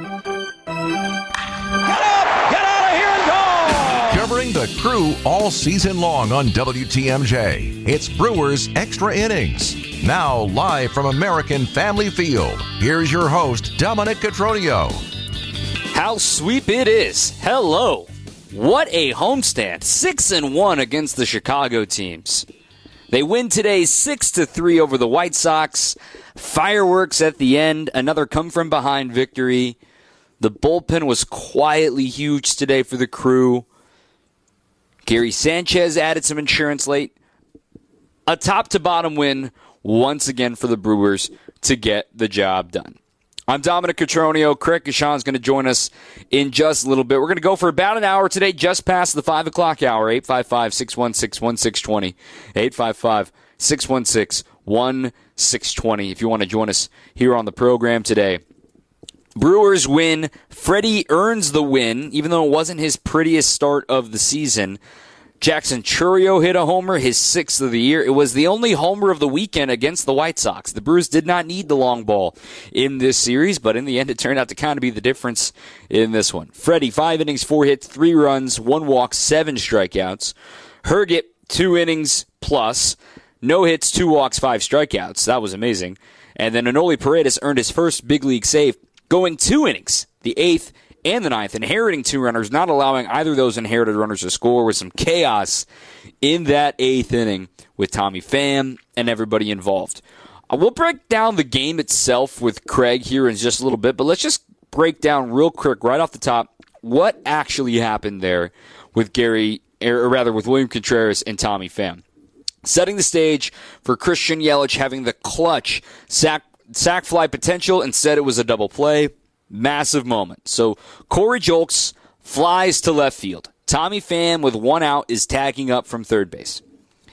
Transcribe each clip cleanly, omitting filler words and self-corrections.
Covering the Crew all season long on WTMJ, it's Brewers Extra Innings. Now live from American Family Field, here's your host, Dominic Cotroneo. How sweet it is. Hello. What a homestand. 6-1 against the Chicago teams. They win today 6-3 over the White Sox. Fireworks at the end. Another come-from-behind victory. The bullpen was quietly huge today for the Crew. Gary Sanchez added some insurance late. A top-to-bottom win once again for the Brewers to get the job done. I'm Dominic Cotroneo. Craig Gashan is going to join us in just a little bit. We're going to go for about an hour today, just past the 5 o'clock hour, 855-616-1620, 855-616-1620, if you want to join us here on the program today. Brewers win. Freddie earns the win, even though it wasn't his prettiest start of the season. Jackson Chourio hit a homer, his 6th of the year. It was the only homer of the weekend against the White Sox. The Brewers did not need the long ball in this series, but in the end it turned out to kind of be the difference in this one. Freddie, 5 innings, 4 hits, 3 runs, 1 walk, 7 strikeouts. Herget, 2 innings plus, no hits, 2 walks, 5 strikeouts. That was amazing. And then Enoli Paredes earned his first big league save, going 2 innings, the 8th and the 9th, inheriting 2 runners, not allowing either of those inherited runners to score, with some chaos in that 8th inning with Tommy Pham and everybody involved. We'll break down the game itself with Craig here in just a little bit, but let's just break down real quick right off the top what actually happened there with with William Contreras and Tommy Pham. Setting the stage for Christian Yelich having the clutch sac fly potential. Instead, it was a double play. Massive moment. So Corey Julks flies to left field. Tommy Pham, with 1 out, is tagging up from third base.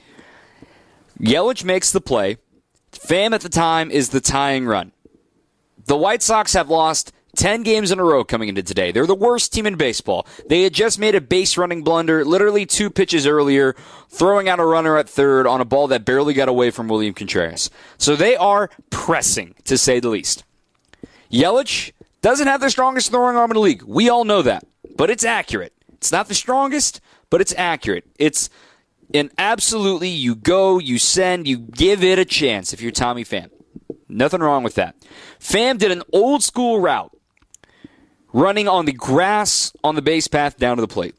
Yelich makes the play. Pham at the time is the tying run. The White Sox have lost 10 games in a row coming into today. They're the worst team in baseball. They had just made a base running blunder literally 2 pitches earlier, throwing out a runner at third on a ball that barely got away from William Contreras. So they are pressing, to say the least. Yelich doesn't have the strongest throwing arm in the league. We all know that. But it's accurate. It's not the strongest, but it's accurate. It's an absolutely, you go, you send, you give it a chance if you're Tommy Pham. Nothing wrong with that. Pham did an old school route, running on the grass on the base path down to the plate.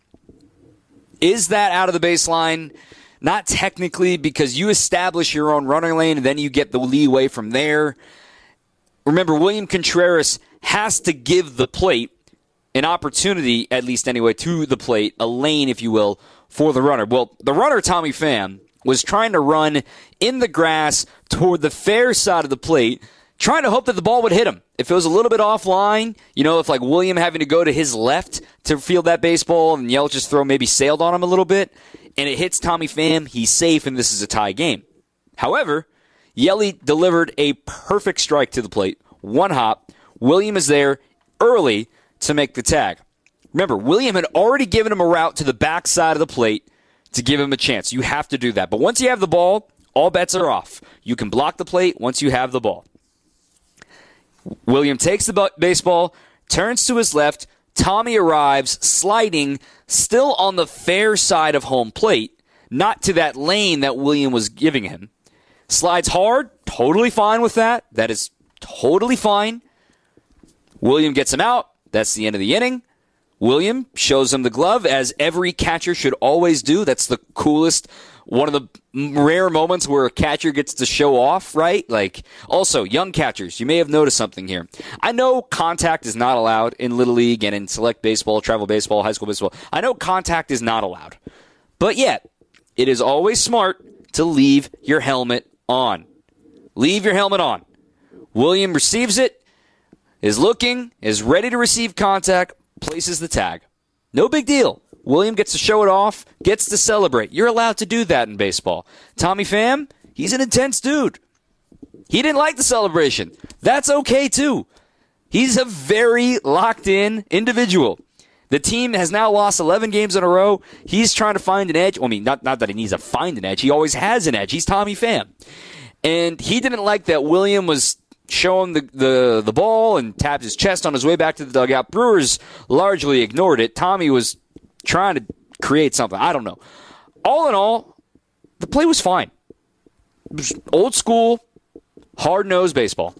Is that out of the baseline? Not technically, because you establish your own running lane and then you get the leeway from there. Remember, William Contreras has to give the plate an opportunity, at least anyway, to the plate, a lane, if you will, for the runner. Well, the runner, Tommy Pham, was trying to run in the grass toward the fair side of the plate, trying to hope that the ball would hit him. If it was a little bit offline, if like William having to go to his left to field that baseball and Yelich's throw maybe sailed on him a little bit, and it hits Tommy Pham, he's safe, and this is a tie game. However, Yeli delivered a perfect strike to the plate, 1 hop. William is there early to make the tag. Remember, William had already given him a route to the back side of the plate to give him a chance. You have to do that. But once you have the ball, all bets are off. You can block the plate once you have the ball. William takes the baseball, turns to his left. Tommy arrives, sliding, still on the fair side of home plate, not to that lane that William was giving him. Slides hard, totally fine with that. That is totally fine. William gets him out. That's the end of the inning. William shows him the glove, as every catcher should always do. That's the coolest, one of the rare moments where a catcher gets to show off, right? Also, young catchers, you may have noticed something here. I know contact is not allowed in Little League and in select baseball, travel baseball, high school baseball. I know contact is not allowed. But yet, it is always smart to leave your helmet on. Leave your helmet on. William receives it, is looking, is ready to receive contact, places the tag. No big deal. William gets to show it off, gets to celebrate. You're allowed to do that in baseball. Tommy Pham, he's an intense dude. He didn't like the celebration. That's okay, too. He's a very locked-in individual. The team has now lost 11 games in a row. He's trying to find an edge. Not that he needs to find an edge. He always has an edge. He's Tommy Pham. And he didn't like that William was show him the ball and tapped his chest on his way back to the dugout. Brewers largely ignored it. Tommy was trying to create something. I don't know. All in all, the play was fine. It was old school, hard-nosed baseball.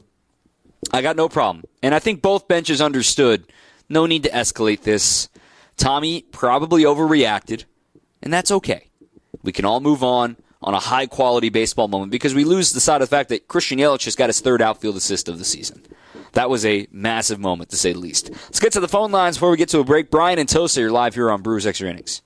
I got no problem. And I think both benches understood no need to escalate this. Tommy probably overreacted, and that's okay. We can all move on a high-quality baseball moment because we lose the side of the fact that Christian Yelich just got his third outfield assist of the season. That was a massive moment, to say the least. Let's get to the phone lines before we get to a break. Brian and Tosa, you're live here on Brewers Extra Innings.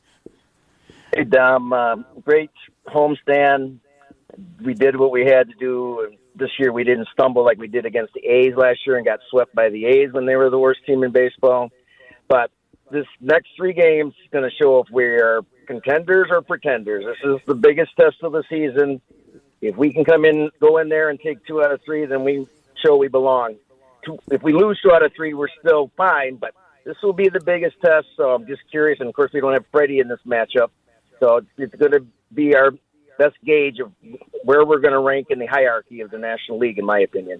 Hey, Dom. Great homestand. We did what we had to do. This year we didn't stumble like we did against the A's last year and got swept by the A's when they were the worst team in baseball. But this next 3 games is going to show if we're contenders or pretenders. This is the biggest test of the season. If we can go in there and take 2 out of 3, then we show we belong. If we lose 2 out of 3, we're still fine, but this will be the biggest test, so I'm just curious. And, of course, we don't have Freddie in this matchup, so it's going to be our best gauge of where we're going to rank in the hierarchy of the National League, in my opinion.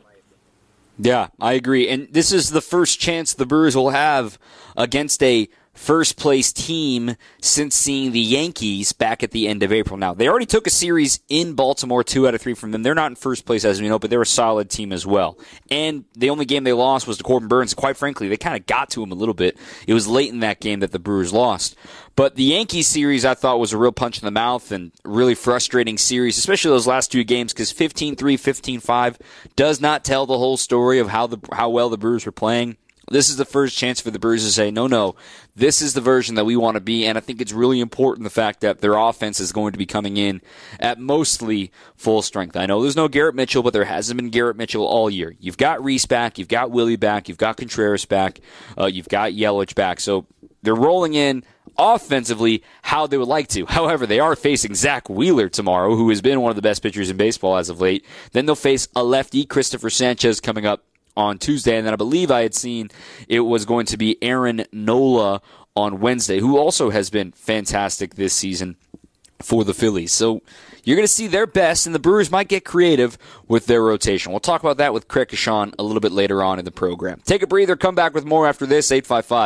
Yeah, I agree. And this is the first chance the Brewers will have against a first-place team since seeing the Yankees back at the end of April. Now, they already took a series in Baltimore, 2 out of 3 from them. They're not in first place, as we know, but they're a solid team as well. And the only game they lost was to Corbin Burns. Quite frankly, they kind of got to him a little bit. It was late in that game that the Brewers lost. But the Yankees series, I thought, was a real punch in the mouth and really frustrating series, especially those last 2 games, because 15-3, 15-5 does not tell the whole story of how well the Brewers were playing. This is the first chance for the Brewers to say, no, this is the version that we want to be, and I think it's really important the fact that their offense is going to be coming in at mostly full strength. I know there's no Garrett Mitchell, but there hasn't been Garrett Mitchell all year. You've got Reese back, you've got Willie back, you've got Contreras back, you've got Yelich back, so they're rolling in offensively how they would like to. However, they are facing Zach Wheeler tomorrow, who has been one of the best pitchers in baseball as of late. Then they'll face a lefty, Christopher Sanchez, coming up on Tuesday, and then I believe I had seen it was going to be Aaron Nola on Wednesday, who also has been fantastic this season for the Phillies. So you're going to see their best, and the Brewers might get creative with their rotation. We'll talk about that with Craig Kashan a little bit later on in the program. Take a breather, come back with more after this,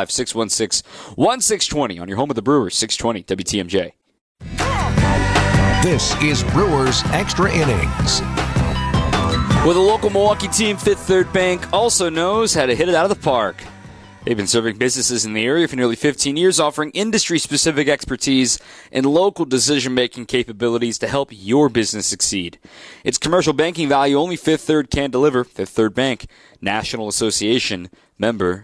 855-616-1620 on your home of the Brewers, 620 WTMJ. This is Brewers Extra Innings. Well, the local Milwaukee team, Fifth Third Bank, also knows how to hit it out of the park. They've been serving businesses in the area for nearly 15 years, offering industry-specific expertise and local decision-making capabilities to help your business succeed. It's commercial banking value only Fifth Third can deliver. Fifth Third Bank, National Association, member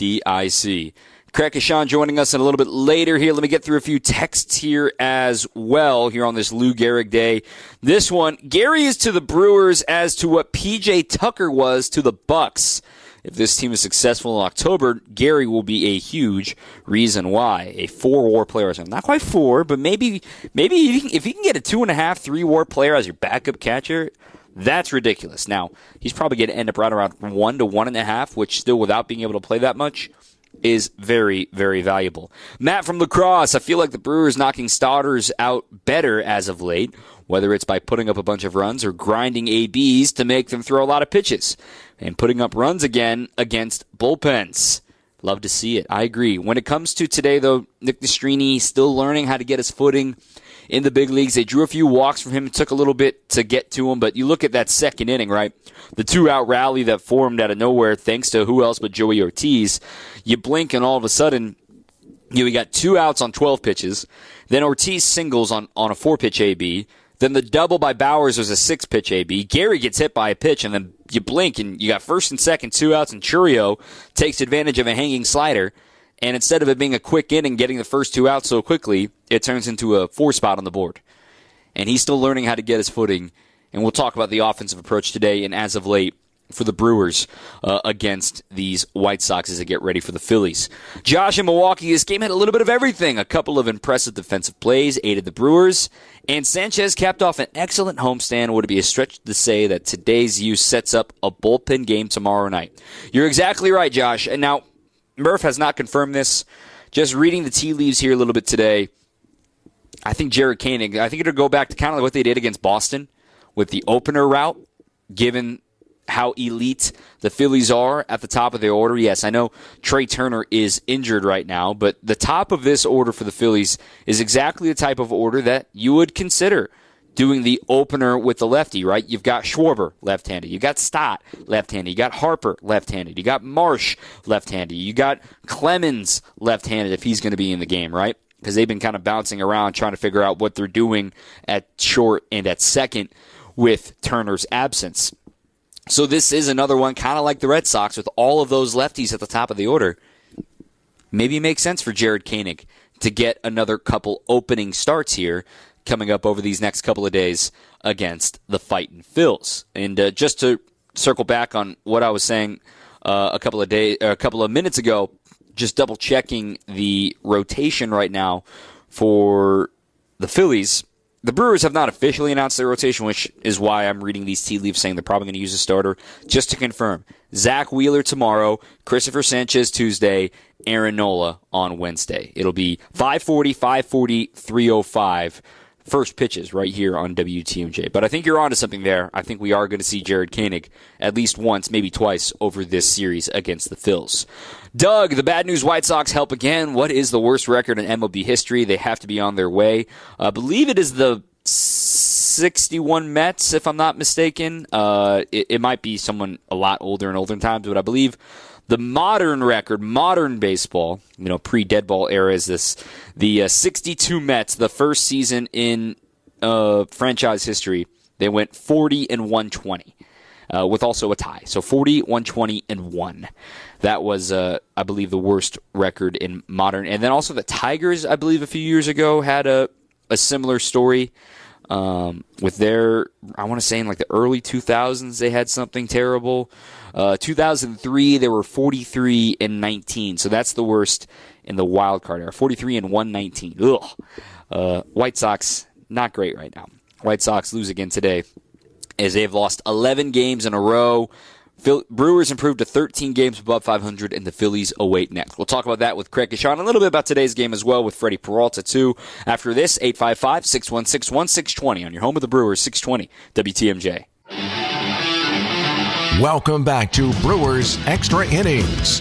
FDIC. Craig Kashan joining us a little bit later here. Let me get through a few texts here as well here on this Lou Gehrig Day. This one, Gary is to the Brewers as to what P.J. Tucker was to the Bucks. If this team is successful in October, Gary will be a huge reason why. A 4-WAR player, not quite 4, but maybe if you can get a 2.5, 3-WAR player as your backup catcher, that's ridiculous. Now, he's probably going to end up right around 1 to 1.5, which still, without being able to play that much, is very, very valuable. Matt from La Crosse, I feel like the Brewers knocking starters out better as of late, whether it's by putting up a bunch of runs or grinding ABs to make them throw a lot of pitches, and putting up runs again against bullpens. Love to see it. I agree. When it comes to today, though, Nick Nastrini still learning how to get his footing in the big leagues. They drew a few walks from him. It took a little bit to get to him, but you look at that second inning, right? The 2-out rally that formed out of nowhere thanks to who else but Joey Ortiz. You blink and all of a sudden, we got 2 outs on 12 pitches. Then Ortiz singles on a 4-pitch AB. Then the double by Bowers was a 6-pitch AB. Gary gets hit by a pitch, and then you blink, and you got first and second, 2 outs, and Churio takes advantage of a hanging slider. And instead of it being a quick inning, getting the first 2 outs so quickly, it turns into a 4 spot on the board. And he's still learning how to get his footing. And we'll talk about the offensive approach today and as of late for the Brewers against these White Sox as they get ready for the Phillies. Josh in Milwaukee, this game had a little bit of everything. A couple of impressive defensive plays aided the Brewers. And Sanchez capped off an excellent homestand. Would it be a stretch to say that today's use sets up a bullpen game tomorrow night? You're exactly right, Josh. And now, Murph has not confirmed this. Just reading the tea leaves here a little bit today, I think Jared Koenig, I think it'll go back to kind of like what they did against Boston with the opener route, given how elite the Phillies are at the top of the order. Yes, I know Trey Turner is injured right now, but the top of this order for the Phillies is exactly the type of order that you would consider doing the opener with the lefty, right? You've got Schwarber, left-handed. You got Stott, left-handed. You got Harper, left-handed. You got Marsh, left-handed. You got Clemens, left-handed, if he's going to be in the game, right? Because they've been kind of bouncing around trying to figure out what they're doing at short and at second with Turner's absence. So this is another one, kind of like the Red Sox, with all of those lefties at the top of the order. Maybe it makes sense for Jared Koenig to get another couple opening starts here coming up over these next couple of days against the Fightin' Phils. And just to circle back on what I was saying a couple of minutes ago, just double checking the rotation right now for the Phillies. The Brewers have not officially announced their rotation, which is why I'm reading these tea leaves saying they're probably going to use a starter. Just to confirm, Zach Wheeler tomorrow, Christopher Sanchez Tuesday, Aaron Nola on Wednesday. It'll be 5:40, 3:05. First pitches right here on WTMJ. But I think you're onto something there. I think we are going to see Jared Koenig at least once, maybe twice, over this series against the Phils. Doug, the Bad News White Sox help again. What is the worst record in MLB history? They have to be on their way. I believe it is the 61 Mets, if I'm not mistaken. It might be someone a lot older in older times, but I believe the modern record, modern baseball, pre-dead ball era, is the 62 Mets, the first season in franchise history. They went 40-120, with also a tie. So 40, 120, and 1. That was, I believe, the worst record in modern. And then also the Tigers, I believe, a few years ago had a similar story. With their, I want to say in like the early 2000s, they had something terrible. 2003, they were 43-19, so that's the worst in the wild card era. 43-119. Ugh. White Sox, not great right now. White Sox lose again today as they've lost 11 games in a row. Brewers improved to 13 games above 500, and the Phillies await next. We'll talk about that with Craig Kashan. A little bit about today's game as well with Freddie Peralta, too. After this, 855-616-1620 on your home of the Brewers, 620 WTMJ. Welcome back to Brewers Extra Innings.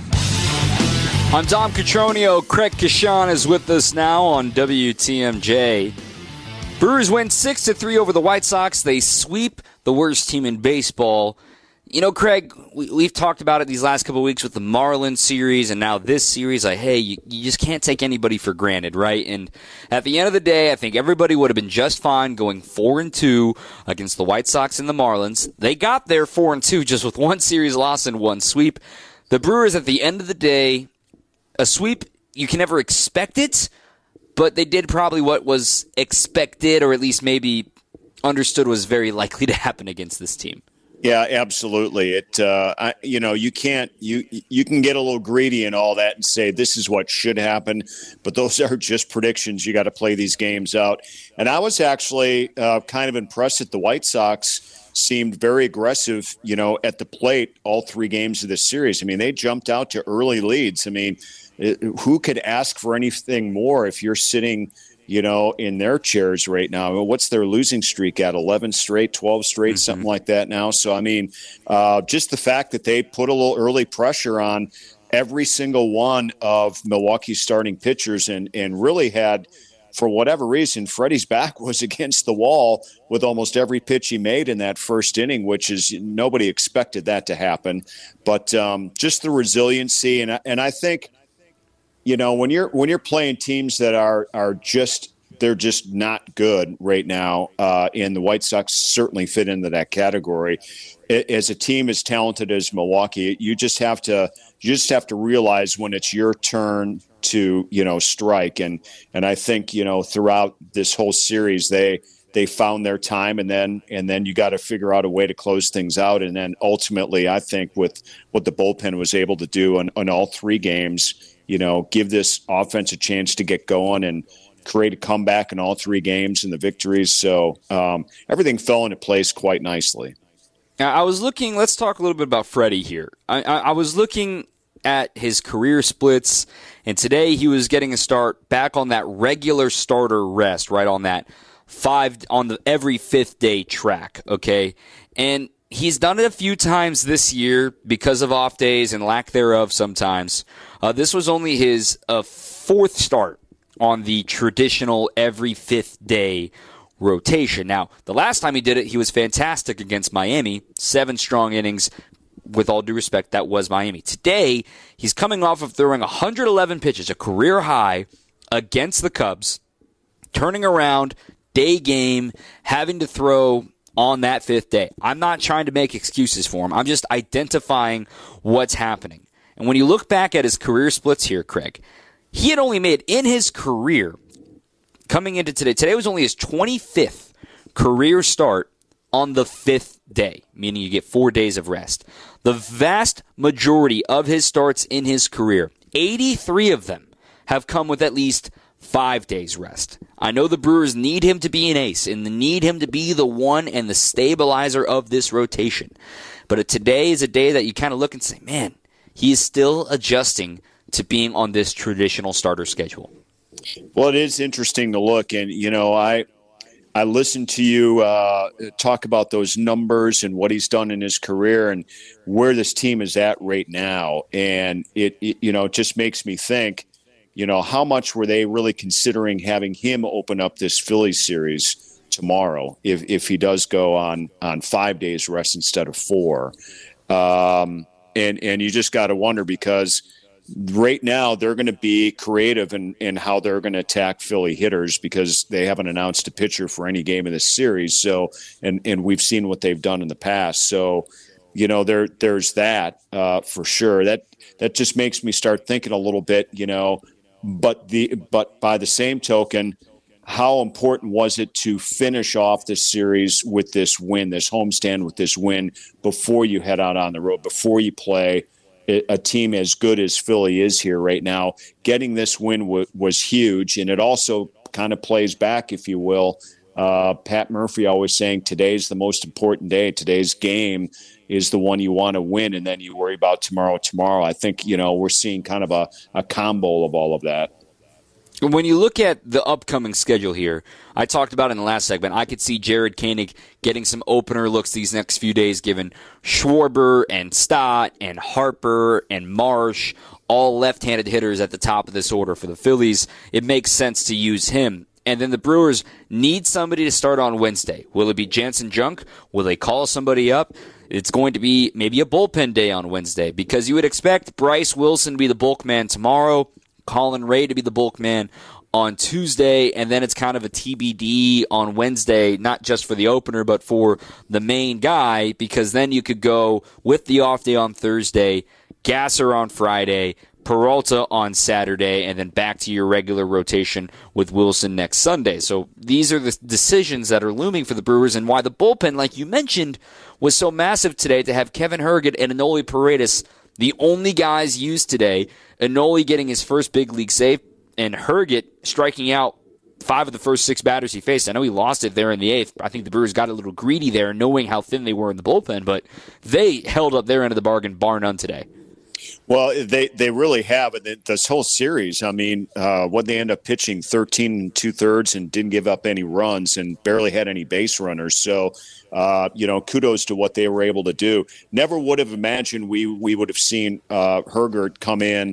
I'm Dom Catronio. Craig Kashan is with us now on WTMJ. Brewers win 6-3 over the White Sox. They sweep the worst team in baseball. Craig, we've talked about it these last couple of weeks with the Marlins series and now this series. You just can't take anybody for granted, right? And at the end of the day, I think everybody would have been just fine going 4-2 against the White Sox and the Marlins. They got there 4-2 just with one series loss and one sweep. The Brewers, at the end of the day, a sweep, you can never expect it, but they did probably what was expected, or at least maybe understood was very likely to happen against this team. Yeah, absolutely. You can get a little greedy and all that and say this is what should happen, but those are just predictions. You got to play these games out. And I was actually kind of impressed that the White Sox seemed very aggressive, at the plate all three games of this series. I mean, they jumped out to early leads. I mean, who could ask for anything more if you're sitting in their chairs right now? I mean, what's their losing streak at? 11 straight, 12 straight, something like that now. So, I mean, just the fact that they put a little early pressure on every single one of Milwaukee's starting pitchers and really had, for whatever reason, Freddie's back was against the wall with almost every pitch he made in that first inning, which is nobody expected that to happen. But just the resiliency. And I think, when you're playing teams that are just not good right now, and the White Sox certainly fit into that category. As a team as talented as Milwaukee, you just have to realize when it's your turn to strike. And I think throughout this whole series they found their time, and then you got to figure out a way to close things out. And then ultimately, I think with what the bullpen was able to do on all three games, give this offense a chance to get going and create a comeback in all three games and the victories. So everything fell into place quite nicely. Now, I was looking, let's talk a little bit about Freddie here. I was looking at his career splits, and today he was getting a start back on that regular starter rest, right on that every fifth day track, okay? And he's done it a few times this year because of off days and lack thereof sometimes. This was only his fourth start on the traditional every fifth day rotation. Now, the last time he did it, he was fantastic against Miami. 7 strong innings. With all due respect, that was Miami. Today, he's coming off of throwing 111 pitches, a career high, against the Cubs, turning around, day game, having to throw on that fifth day. I'm not trying to make excuses for him. I'm just identifying what's happening. And when you look back at his career splits here, Craig, he had only made in his career, coming into today was only his 25th career start on the fifth day, meaning you get 4 days of rest. The vast majority of his starts in his career, 83 of them, have come with at least 5 days rest. I know the Brewers need him to be an ace and need him to be the one and the stabilizer of this rotation. But today is a day that you kind of look and say, man, he is still adjusting to being on this traditional starter schedule. Well, it is interesting to look, and I listened to you talk about those numbers and what he's done in his career and where this team is at right now. And it just makes me think, how much were they really considering having him open up this Phillies series tomorrow if he does go on 5 days rest instead of 4? And you just got to wonder, because right now they're going to be creative in how they're going to attack Philly hitters, because they haven't announced a pitcher for any game of this series. So, and we've seen what they've done in the past. So, there's that for sure. That just makes me start thinking a little bit, but by the same token, how important was it to finish off this series with this win, this homestand with this win, before you head out on the road, before you play a team as good as Philly is here right now? Getting this win was huge, and it also kind of plays back, if you will. Pat Murphy always saying today's the most important day. Today's game is the one you want to win, and then you worry about tomorrow. I think, we're seeing kind of a combo of all of that. When you look at the upcoming schedule here, I talked about in the last segment, I could see Jared Koenig getting some opener looks these next few days, given Schwarber and Stott and Harper and Marsh, all left-handed hitters at the top of this order for the Phillies. It makes sense to use him. And then the Brewers need somebody to start on Wednesday. Will it be Jansen Junk? Will they call somebody up? It's going to be maybe a bullpen day on Wednesday, because you would expect Bryce Wilson to be the bulk man tomorrow, Colin Ray to be the bulk man on Tuesday, and then it's kind of a TBD on Wednesday, not just for the opener, but for the main guy, because then you could go with the off day on Thursday, Gasser on Friday, Peralta on Saturday, and then back to your regular rotation with Wilson next Sunday. So these are the decisions that are looming for the Brewers, and why the bullpen, like you mentioned, was so massive today to have Kevin Herget and Enoli Paredes, the only guys used today. Enoli getting his first big league save, and Herget striking out 5 of the first 6 batters he faced. I know he lost it there in the 8th. I think the Brewers got a little greedy there, knowing how thin they were in the bullpen, but they held up their end of the bargain, bar none today. Well, they really have. This whole series, I mean, what they end up pitching 13 2/3 and didn't give up any runs and barely had any base runners. So, kudos to what they were able to do. Never would have imagined we would have seen Herget come in,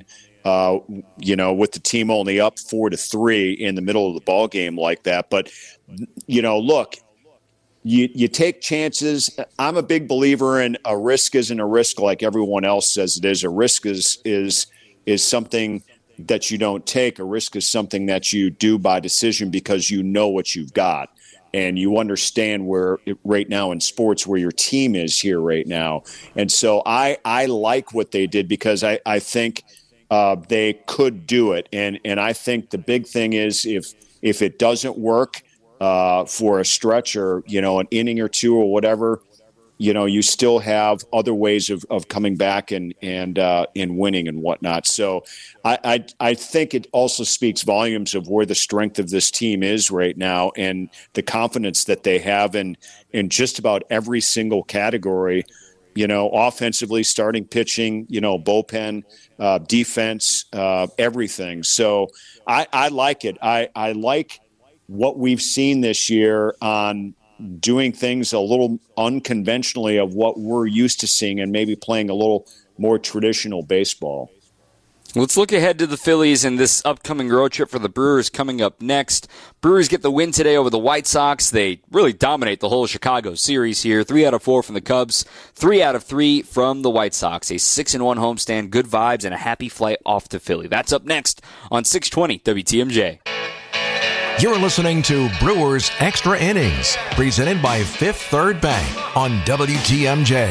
with the team only up 4-3 in the middle of the ball game like that. But, look, You take chances. I'm a big believer in a risk isn't a risk like everyone else says it is. A risk is something that you don't take. A risk is something that you do by decision because you know what you've got. And you understand right now in sports where your team is here right now. And so I like what they did, because I think they could do it. And I think the big thing is if it doesn't work, for a stretch or, an inning or two or whatever, you still have other ways of coming back and winning and whatnot. So I think it also speaks volumes of where the strength of this team is right now, and the confidence that they have in just about every single category, offensively, starting pitching, bullpen, defense, everything. So I like it. I like what we've seen this year on doing things a little unconventionally of what we're used to seeing and maybe playing a little more traditional baseball. Let's look ahead to the Phillies and this upcoming road trip for the Brewers coming up next. Brewers get the win today over the White Sox. They really dominate the whole Chicago series here. 3 out of 4 from the Cubs, 3 out of 3 from the White Sox. A 6-1 homestand, good vibes, and a happy flight off to Philly. That's up next on 620 WTMJ. You're listening to Brewers Extra Innings, presented by Fifth Third Bank on WTMJ.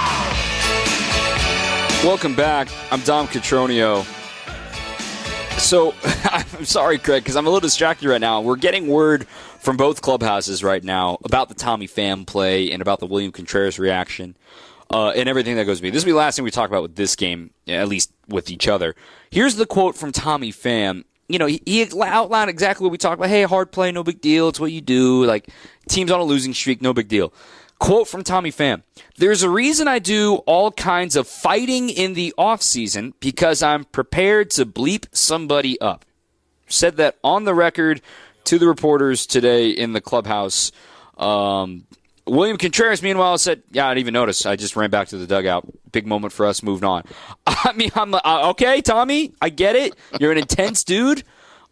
Welcome back. I'm Dom Catronio. So, I'm sorry, Craig, because I'm a little distracted right now. We're getting word from both clubhouses right now about the Tommy Pham play and about the William Contreras reaction and everything that goes with me. This will be the last thing we talk about with this game, at least with each other. Here's the quote from Tommy Pham. You know, he outlined exactly what we talked about. Hey, hard play, no big deal. It's what you do. Like, team's on a losing streak, no big deal. Quote from Tommy Pham. There's a reason I do all kinds of fighting in the offseason because I'm prepared to bleep somebody up. Said that on the record to the reporters today in the clubhouse. William Contreras, meanwhile, said, yeah, I didn't even notice. I just ran back to the dugout. Big moment for us, moved on. I mean, I'm like, okay, Tommy, I get it. You're an intense dude.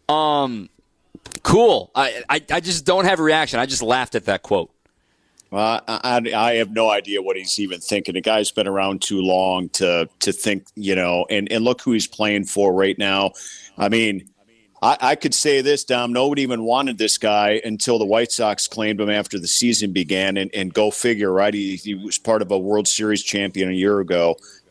Cool. I just don't have a reaction. I just laughed at that quote. Well, I have no idea what he's even thinking. The guy's been around too long to think, you know, and look who he's playing for right now. I mean, I could say this, Dom, nobody even wanted this guy until the White Sox claimed him after the season began, and go figure, right? He was part of a World Series champion a year ago.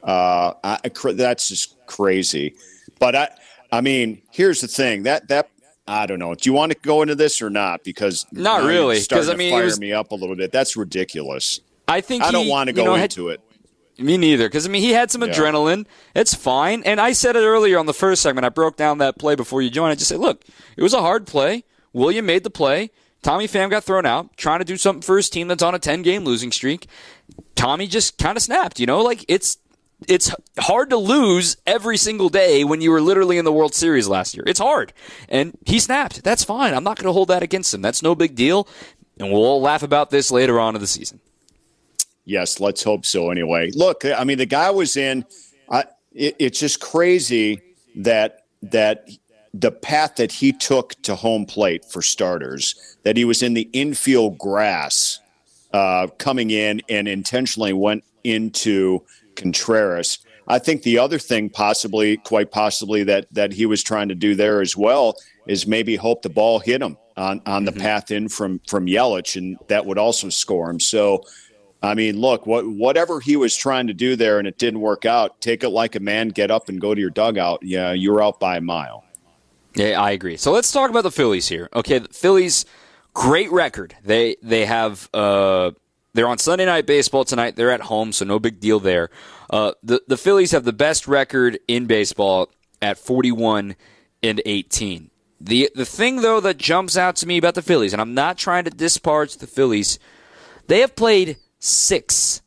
That's just crazy. But, I mean, here's the thing. That I don't know. Do you want to go into this or not? Because not really. Because I mean, fire me up a little bit. That's ridiculous. I don't want to go into it. Me neither. Because I mean, he had some adrenaline. It's fine. And I said it earlier on the first segment. I broke down that play before you joined. I just said, look, it was a hard play. William made the play. Tommy Pham got thrown out, trying to do something for his team that's on a 10-game losing streak. Tommy just kind of snapped. You know, like it's hard to lose every single day when you were literally in the World Series last year. It's hard. And he snapped. That's fine. I'm not going to hold that against him. That's no big deal. And we'll all laugh about this later on in the season. Yes, let's hope so anyway. Look, I mean, the guy was in it's just crazy that the path that he took to home plate, for starters, that he was in the infield grass coming in and intentionally went into Contreras. I think the other thing quite possibly that he was trying to do there as well is maybe hope the ball hit him on the path in from Yelich, and that would also score him. So, I mean, look, whatever he was trying to do there and it didn't work out, take it like a man, get up and go to your dugout. Yeah, you're out by a mile. Yeah, I agree. So let's talk about the Phillies here. Okay, the Phillies, great record. They have they're on Sunday Night Baseball tonight. They're at home, so no big deal there. The Phillies have the best record in baseball at 41-18. The thing, though, that jumps out to me about the Phillies, and I'm not trying to disparage the Phillies, they have played six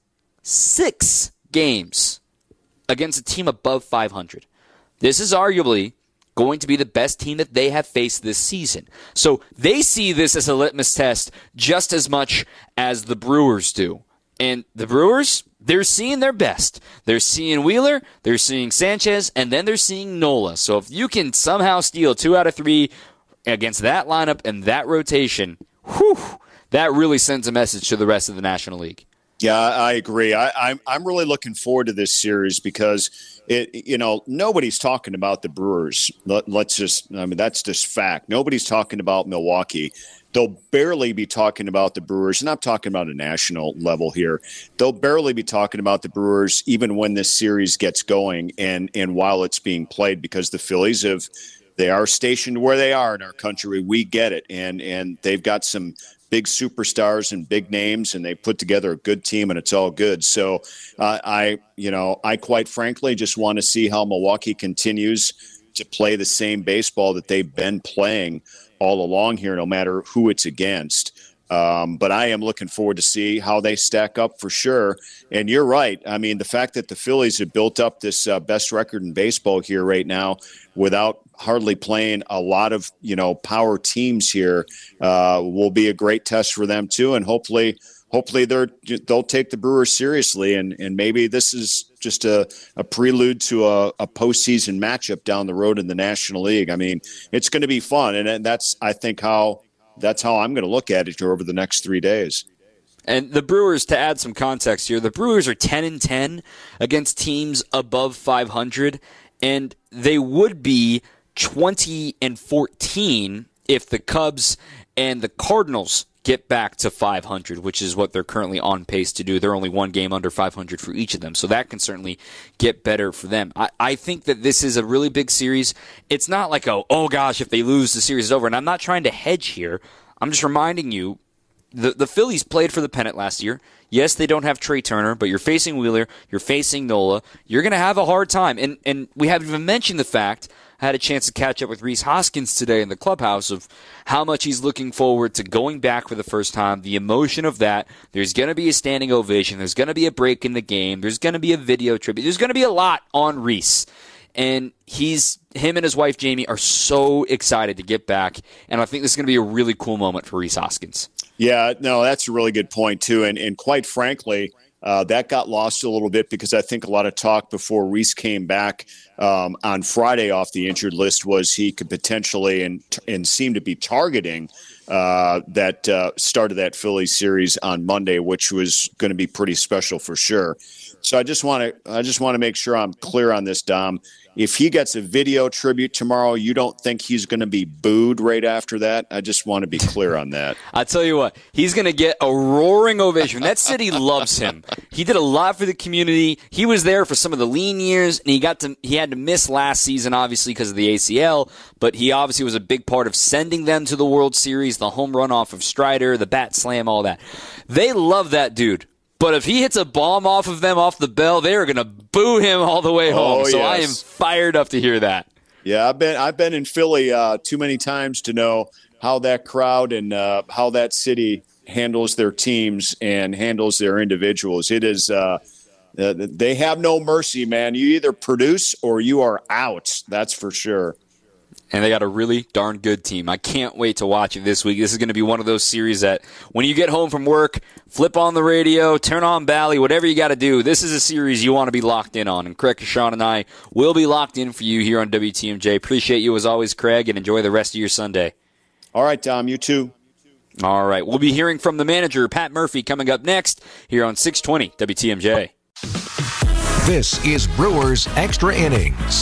games against a team above 500. This is arguably going to be the best team that they have faced this season. So they see this as a litmus test just as much as the Brewers do. And the Brewers, they're seeing their best. They're seeing Wheeler, they're seeing Sanchez, and then they're seeing Nola. So if you can somehow steal 2 out of 3 against that lineup and that rotation, that really sends a message to the rest of the National League. Yeah, I agree. I'm really looking forward to this series because nobody's talking about the Brewers. That's just fact. Nobody's talking about Milwaukee. They'll barely be talking about the Brewers, and I'm talking about a national level here. They'll barely be talking about the Brewers even when this series gets going and while it's being played, because the Phillies they are stationed where they are in our country. We get it, and they've got some big superstars and big names, and they put together a good team, and it's all good. So I quite frankly just want to see how Milwaukee continues to play the same baseball that they've been playing all along here, no matter who it's against. But I am looking forward to see how they stack up for sure. And you're right. I mean, the fact that the Phillies have built up this best record in baseball here right now without hardly playing a lot of, power teams here will be a great test for them too. And hopefully they'll take the Brewers seriously. And maybe this is just a prelude to a postseason matchup down the road in the National League. I mean, it's going to be fun. And that's how I'm going to look at it here over the next 3 days. And the Brewers, to add some context here, the Brewers are 10-10 against teams above 500, and they would be 20-14 if the Cubs and the Cardinals get back to 500, which is what they're currently on pace to do. They're only one game under 500 for each of them, so that can certainly get better for them. I think that this is a really big series. It's not like, oh gosh, if they lose, the series is over. And I'm not trying to hedge here. I'm just reminding you, the Phillies played for the pennant last year. Yes, they don't have Trey Turner, but you're facing Wheeler, you're facing Nola. You're going to have a hard time. And we haven't even mentioned the fact, I had a chance to catch up with Rhys Hoskins today in the clubhouse, of how much he's looking forward to going back for the first time, the emotion of that. There's going to be a standing ovation. There's going to be a break in the game. There's going to be a video tribute. There's going to be a lot on Rhys. And him and his wife, Jamie, are so excited to get back. And I think this is going to be a really cool moment for Rhys Hoskins. Yeah, no, that's a really good point, too. And quite frankly, that got lost a little bit because I think a lot of talk before Rhys came back on Friday off the injured list was he could potentially and seemed to be targeting that start of that Phillies series on Monday, which was going to be pretty special for sure. So I just want to make sure I'm clear on this, Dom. If he gets a video tribute tomorrow, you don't think he's going to be booed right after that? I just want to be clear on that. I'll tell you what, he's going to get a roaring ovation. That city loves him. He did a lot for the community. He was there for some of the lean years, and he had to miss last season, obviously, because of the ACL, but he obviously was a big part of sending them to the World Series, the home run off of Strider, the bat slam, all that. They love that dude. But if he hits a bomb off of them off the bell, they are going to boo him all the way home. So yes. I am fired up to hear that. Yeah, I've been in Philly too many times to know how that crowd and how that city handles their teams and handles their individuals. It is they have no mercy, man. You either produce or you are out. That's for sure. And they got a really darn good team. I can't wait to watch it this week. This is going to be one of those series that when you get home from work, flip on the radio, turn on Bally, whatever you got to do. This is a series you want to be locked in on. And Craig Kashan and I will be locked in for you here on WTMJ. Appreciate you as always, Craig, and enjoy the rest of your Sunday. All right, Tom, you too. All right. We'll be hearing from the manager, Pat Murphy, coming up next here on 620 WTMJ. This is Brewers Extra Innings.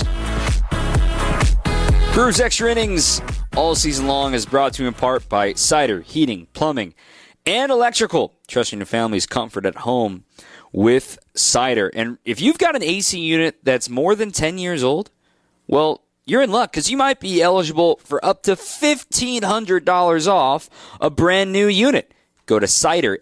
Brewers Extra Innings all season long is brought to you in part by Cider, Heating, Plumbing, and Electrical. Trusting your family's comfort at home with Cider. And if you've got an AC unit that's more than 10 years old, well, you're in luck because you might be eligible for up to $1,500 off a brand new unit. Go to Cider,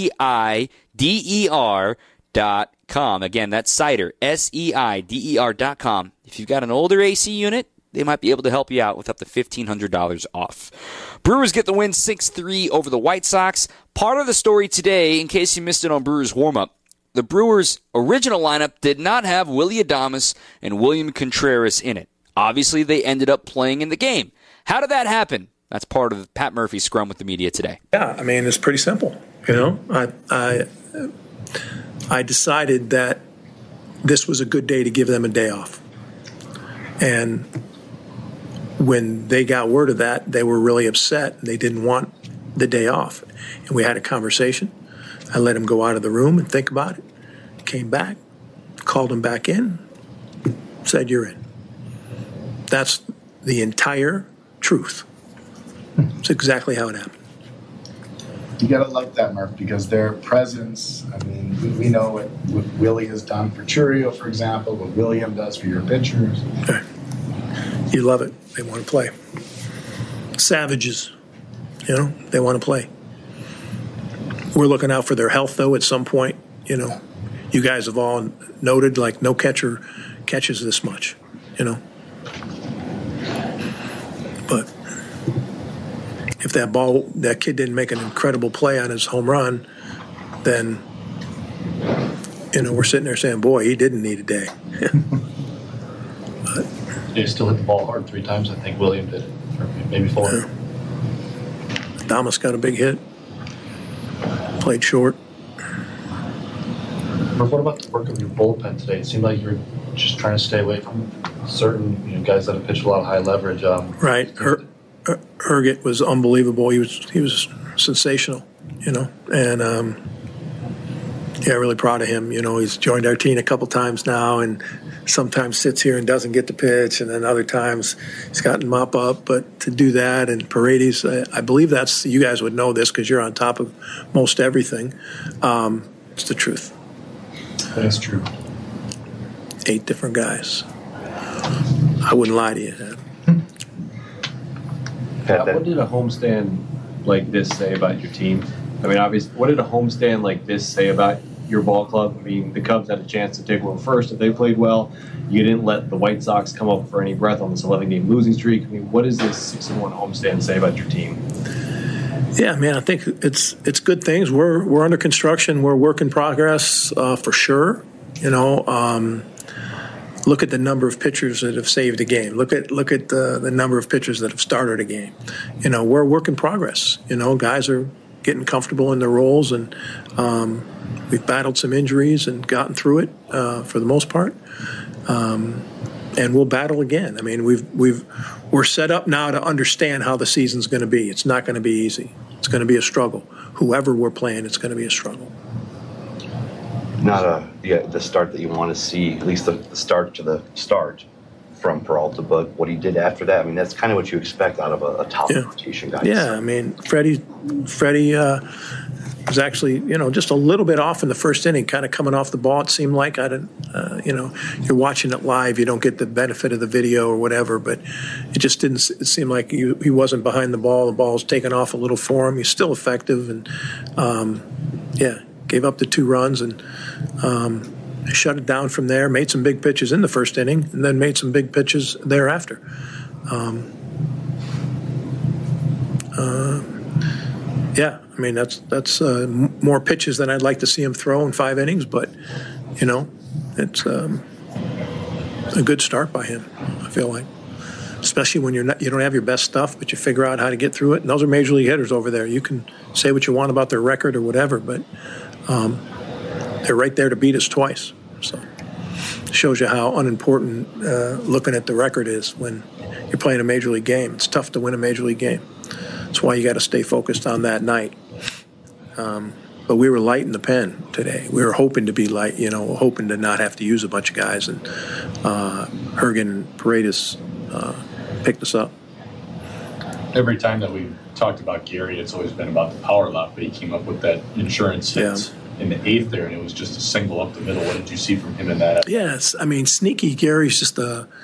SEIDER.com. Again, that's Cider, SEIDER.com. If you've got an older AC unit, they might be able to help you out with up to $1,500 off. Brewers get the win 6-3 over the White Sox. Part of the story today, in case you missed it on Brewers warm-up, the Brewers' original lineup did not have Willy Adames and William Contreras in it. Obviously, they ended up playing in the game. How did that happen? That's part of Pat Murphy's scrum with the media today. Yeah, I mean, it's pretty simple. I decided that this was a good day to give them a day off. And when they got word of that, they were really upset. They didn't want the day off. And we had a conversation. I let them go out of the room and think about it. Came back, called them back in, said, "You're in." That's the entire truth. It's exactly how it happened. You got to love that, Murph, because their presence, I mean, we know what Willie has done for Churio, for example, what William does for your pitchers. Okay. You love it. They want to play. Savages, they want to play. We're looking out for their health, though, at some point. You guys have all noted, like, no catcher catches this much, But if that kid didn't make an incredible play on his home run, then, we're sitting there saying, boy, he didn't need a day. They still hit the ball hard 3 times, I think William did, or maybe 4. Yeah. Damas got a big hit. Played short. What about the work of your bullpen today? It seemed like you were just trying to stay away from certain guys that have pitched a lot of high leverage. Right. Herget was unbelievable. He was sensational, and really proud of him. He's joined our team a couple times now, and sometimes sits here and doesn't get the pitch, and then other times he's gotten mop up. But to do that, and Paredes, I believe you guys would know this because you're on top of most everything. It's the truth. That's true. 8 different guys. I wouldn't lie to you. What did a homestand like this say about your team? I mean, obviously, what did a homestand like this say about your ball club? I mean, the Cubs had a chance to take over first if they played well. You didn't let the White Sox come up for any breath on this 11-game losing streak. I mean, what does this 6-1 homestand say about your team? Yeah, man, I think it's good things. We're under construction. We're work in progress for sure. Look at the number of pitchers that have saved a game. Look at the number of pitchers that have started a game. We're a work in progress. Guys are getting comfortable in their roles, and we've battled some injuries and gotten through it for the most part. And we'll battle again. I mean, we're set up now to understand how the season's going to be. It's not going to be easy. It's going to be a struggle. Whoever we're playing, it's going to be a struggle. Not the start that you want to see, at least the start to the start from Peralta, but what he did after that, I mean, that's kind of what you expect out of a top rotation guy. Yeah, I mean, Freddie was actually, just a little bit off in the first inning, kind of coming off the ball. It seemed like you're watching it live, you don't get the benefit of the video or whatever, but it just didn't. It seemed like he wasn't behind the ball. The ball was taken off a little for him. He's still effective, and gave up the 2 runs and shut it down from there. Made some big pitches in the first inning, and then made some big pitches thereafter. I mean, that's more pitches than I'd like to see him throw in 5 innings, but it's a good start by him, I feel like. Especially when you don't have your best stuff, but you figure out how to get through it. And those are major league hitters over there. You can say what you want about their record or whatever, but they're right there to beat us twice. So it shows you how unimportant looking at the record is when you're playing a major league game. It's tough to win a major league game. That's why you got to stay focused on that night. But we were light in the pen today. We were hoping to be light, hoping to not have to use a bunch of guys. And Hergen and Paredes picked us up. Every time that we've talked about Gary, it's always been about the power lot, but he came up with that insurance hit in the 8th there, and it was just a single up the middle. What did you see from him in that? Yes, I mean, sneaky Gary's just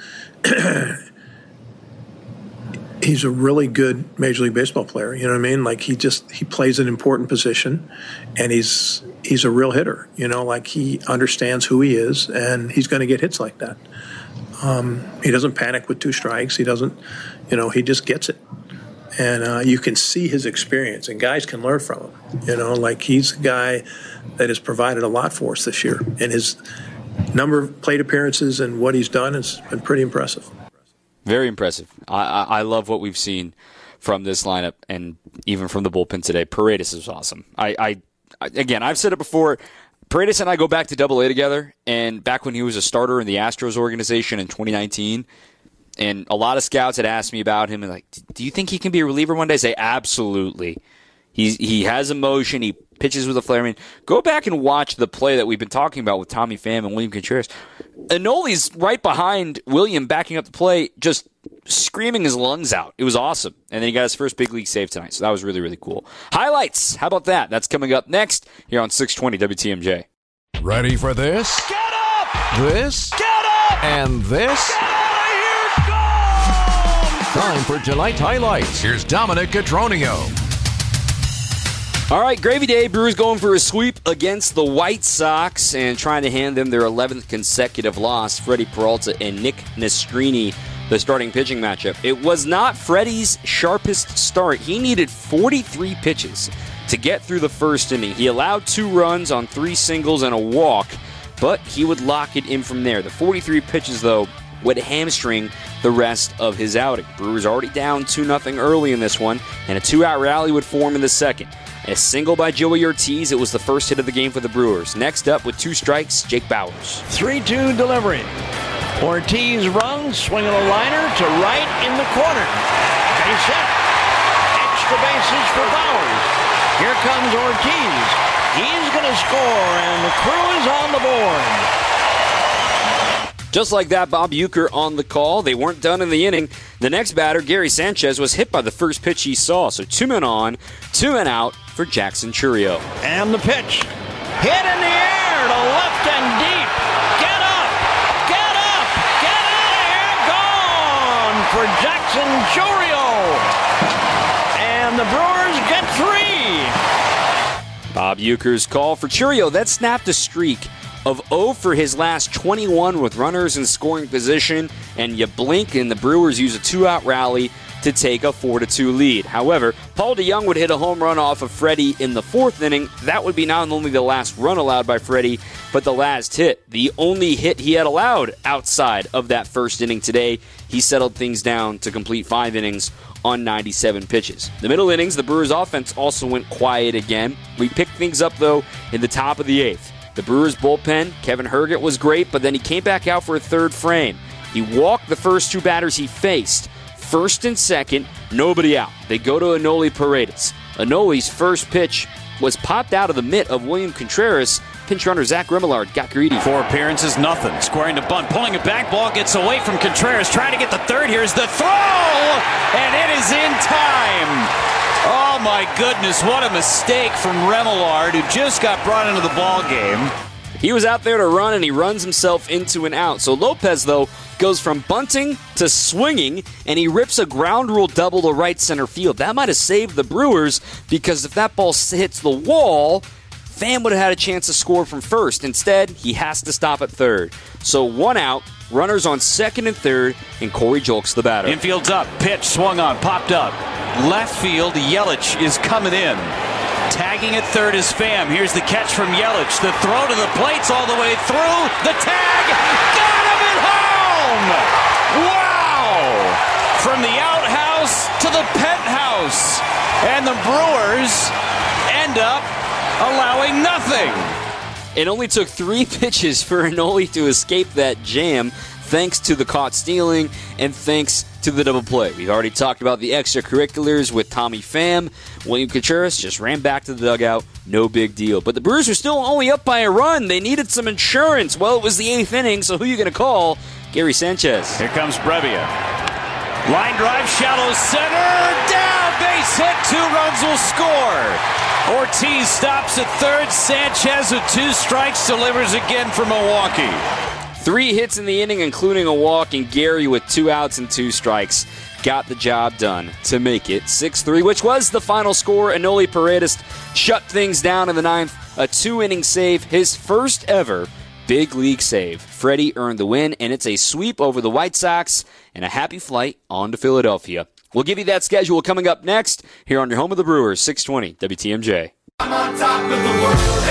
he's a really good Major League Baseball player. You know what I mean? Like he plays an important position, and he's a real hitter. Like he understands who he is, and he's going to get hits like that. He doesn't panic with 2 strikes. He doesn't, he just gets it. And you can see his experience, and guys can learn from him. Like he's a guy that has provided a lot for us this year, and his number of plate appearances and what he's done has been pretty impressive. Very impressive. I love what we've seen from this lineup and even from the bullpen today. Paredes is awesome. Again, I've said it before. Paredes and I go back to Double-A together, and back when he was a starter in the Astros organization in 2019, and a lot of scouts had asked me about him and like, do you think he can be a reliever one day? I say absolutely. He has emotion. He pitches with a flair. I mean, go back and watch the play that we've been talking about with Tommy Pham and William Contreras. Anoli's right behind William backing up the play, just screaming his lungs out. It was awesome. And then he got his first big league save tonight, so that was really, really cool. Highlights. How about that? That's coming up next here on 620 WTMJ. Ready for this? Get up! This? Get up! And this? Get out of here! Go! Time for tonight's highlights. Here's Dominic Cotroneo. All right, Gravy Day. Brewers going for a sweep against the White Sox and trying to hand them their 11th consecutive loss. Freddie Peralta and Nick Nastrini, the starting pitching matchup. It was not Freddie's sharpest start. He needed 43 pitches to get through the first inning. He allowed 2 runs on 3 singles and a walk, but he would lock it in from there. The 43 pitches, though, would hamstring the rest of his outing. Brewers already down 2-0 early in this one, and a 2-out rally would form in the second. A single by Joey Ortiz. It was the first hit of the game for the Brewers. Next up with 2 strikes, Jake Bauers. 3-2 delivery. Ortiz runs, swinging a liner to right in the corner. Base hit. Extra bases for Bauers. Here comes Ortiz. He's going to score, and the Crew is on the board. Just like that, Bob Uecker on the call. They weren't done in the inning. The next batter, Gary Sanchez, was hit by the first pitch he saw. So 2 men on, 2 men out for Jackson Chourio. And the pitch. Hit in the air to left and deep. Get up! Get up! Get out of here! Gone for Jackson Chourio. And the Brewers get 3. Bob Uecker's call for Chourio. That snapped a streak of 0 for his last 21 with runners in scoring position, and you blink and the Brewers use a 2-out rally to take a 4-2 lead. However, Paul DeJong would hit a home run off of Freddie in the 4th inning. That would be not only the last run allowed by Freddie, but the last hit. The only hit he had allowed outside of that first inning today. He settled things down to complete 5 innings on 97 pitches. The middle innings, the Brewers' offense also went quiet again. We picked things up, though, in the top of the 8th. The Brewers' bullpen, Kevin Herget was great, but then he came back out for a 3rd frame. He walked the first 2 batters he faced. First and second, nobody out. They go to Enoli Paredes. Enoli's first pitch was popped out of the mitt of William Contreras. Pinch runner Zach Remillard got greedy. 4 appearances, nothing. Squaring the bunt, pulling it back, ball gets away from Contreras, trying to get the 3rd. Here's the throw, and it is in time. Oh my goodness, what a mistake from Remillard, who just got brought into the ball game. He was out there to run, and he runs himself into an out. So Lopez, though, goes from bunting to swinging, and he rips a ground rule double to right center field. That might have saved the Brewers, because if that ball hits the wall, Pham would have had a chance to score from first. Instead, he has to stop at 3rd. So 1 out, runners on 2nd and 3rd, and Corey Julks the batter. Infield's up, pitch, swung on, popped up. Left field, Yelich is coming in. Tagging at 3rd is Pham. Here's the catch from Yelich. The throw to the plate's all the way through. The tag, got him at home! Wow! From the outhouse to the penthouse. And the Brewers end up allowing nothing. It only took 3 pitches for Enoli to escape that jam, thanks to the caught stealing and thanks to the double play. We've already talked about the extracurriculars with Tommy Pham. William Contreras just ran back to the dugout. No big deal. But the Brewers are still only up by a run. They needed some insurance. Well, it was the 8th inning, so who are you going to call? Gary Sanchez. Here comes Brevia. Line drive, shallow center, down, base hit, 2 runs will score. Ortiz stops at 3rd. Sanchez with 2 strikes delivers again for Milwaukee. 3 hits in the inning, including a walk, and Gary with 2 outs and 2 strikes got the job done to make it 6-3, which was the final score. Enoli Paredes shut things down in the 9th. A 2-inning save, his first ever big league save. Freddie earned the win, and it's a sweep over the White Sox and a happy flight on to Philadelphia. We'll give you that schedule coming up next here on your home of the Brewers, 620 WTMJ. I'm on top of the world.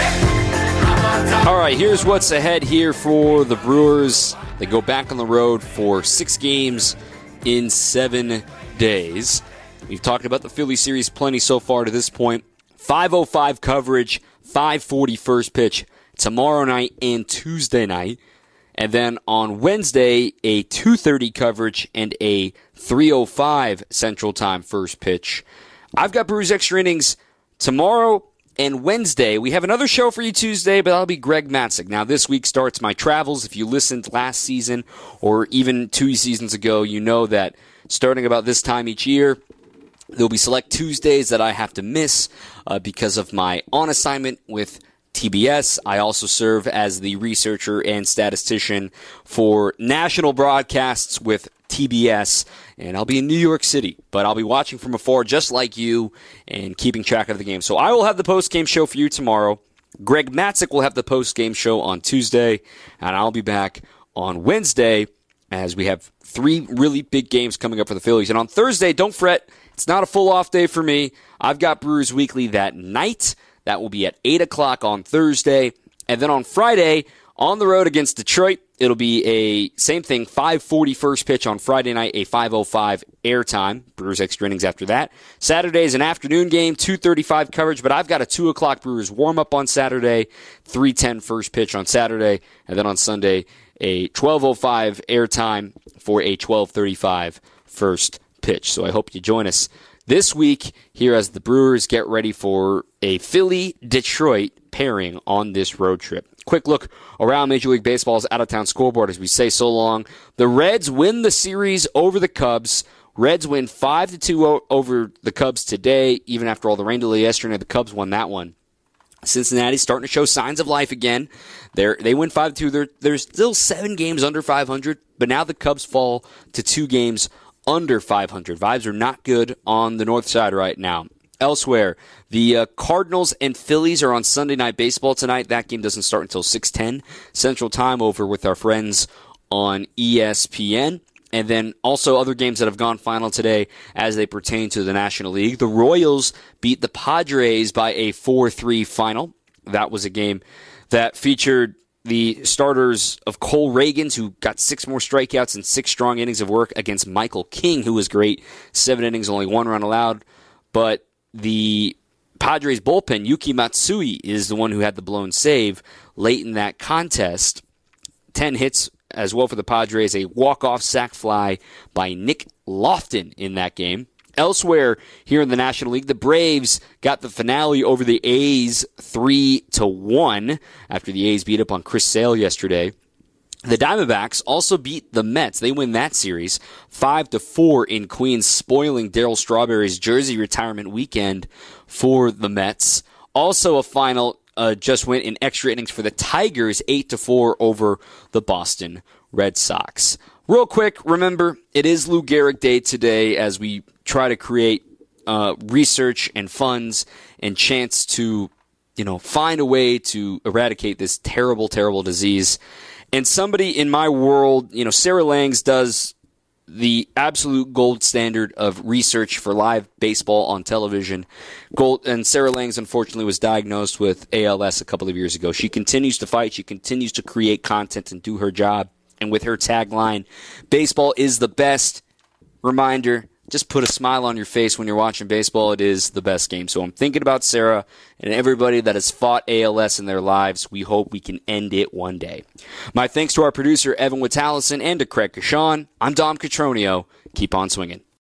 All right, here's what's ahead here for the Brewers. They go back on the road for 6 games in 7 days. We've talked about the Philly series plenty so far to this point. 5:05 coverage, 5:40 first pitch tomorrow night and Tuesday night. And then on Wednesday, a 2:30 coverage and a 3:05 Central Time first pitch. I've got Brewers Extra Innings tomorrow and Wednesday. We have another show for you Tuesday, but that'll be Greg Matzek. Now, this week starts my travels. If you listened last season or even 2 seasons ago, you know that starting about this time each year, there'll be select Tuesdays that I have to miss because of my on assignment with TBS. I also serve as the researcher and statistician for national broadcasts with TBS, and I'll be in New York City, but I'll be watching from afar just like you and keeping track of the game. So I will have the post-game show for you tomorrow. Greg Matzek will have the post-game show on Tuesday, and I'll be back on Wednesday as we have 3 really big games coming up for the Phillies. And on Thursday, don't fret, it's not a full off day for me. I've got Brewers Weekly that night. That will be at 8 o'clock on Thursday. And then on Friday, on the road against Detroit, it'll be a same thing, 5:40 first pitch on Friday night, a 5:05 airtime. Brewers extra innings after that. Saturday is an afternoon game, 2:35 coverage, but I've got a 2 o'clock Brewers warm-up on Saturday, 3:10 first pitch on Saturday, and then on Sunday, a 12:05 airtime for a 12:35 first pitch. So I hope you join us this week here as the Brewers get ready for a Philly-Detroit pairing on this road trip. Quick look around Major League Baseball's out-of-town scoreboard as we say so long. The Reds win the series over the Cubs. Reds win 5-2 over the Cubs today. Even after all the rain delay yesterday, the Cubs won that one. Cincinnati's starting to show signs of life again. They win 5-2. They're still 7 games under 500, but now the Cubs fall to 2 games under 500. Vibes are not good on the north side right now. Elsewhere, the Cardinals and Phillies are on Sunday Night Baseball tonight. That game doesn't start until 6:10 Central Time over with our friends on ESPN. And then also other games that have gone final today as they pertain to the National League. The Royals beat the Padres by a 4-3 final. That was a game that featured the starters of Cole Reagans, who got 6 more strikeouts and 6 strong innings of work against Michael King, who was great. 7 innings, only 1 run allowed. But the Padres bullpen, Yuki Matsui, is the one who had the blown save late in that contest. 10 hits as well for the Padres, a walk-off sac fly by Nick Lofton in that game. Elsewhere here in the National League, the Braves got the finale over the A's 3-1 after the A's beat up on Chris Sale yesterday. The Diamondbacks also beat the Mets. They win that series 5-4 in Queens, spoiling Darryl Strawberry's jersey retirement weekend for the Mets. Also a final just went in extra innings for the Tigers, 8-4 over the Boston Red Sox. Real quick, remember, it is Lou Gehrig Day today as we try to create research and funds and chance to, find a way to eradicate this terrible, terrible disease. And somebody in my world, Sarah Langs does the absolute gold standard of research for live baseball on television. And Sarah Langs, unfortunately, was diagnosed with ALS a couple of years ago. She continues to fight. She continues to create content and do her job. And with her tagline, baseball is the best. Reminder, just put a smile on your face when you're watching baseball. It is the best game. So I'm thinking about Sarah and everybody that has fought ALS in their lives. We hope we can end it one day. My thanks to our producer, Evan Witalison, and to Craig Kashan. I'm Dom Catronio. Keep on swinging.